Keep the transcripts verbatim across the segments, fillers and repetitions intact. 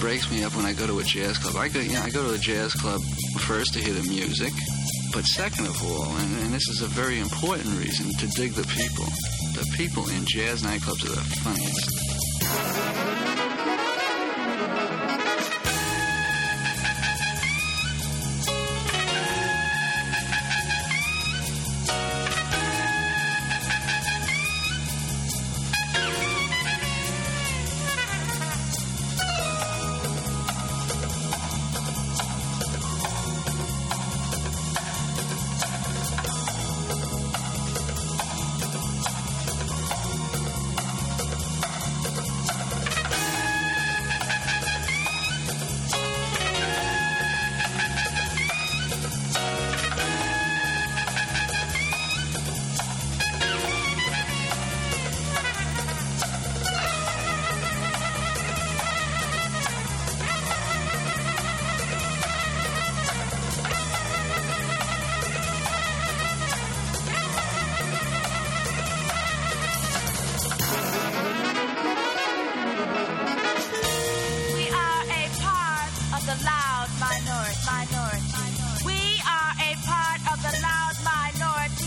breaks me up when I go to a jazz club. I go, you know, I go to a jazz club first to hear the music, but second of all, and, and this is a very important reason, to dig the people. The people in jazz nightclubs are the funniest.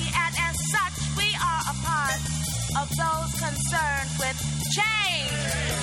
Of those concerned with change.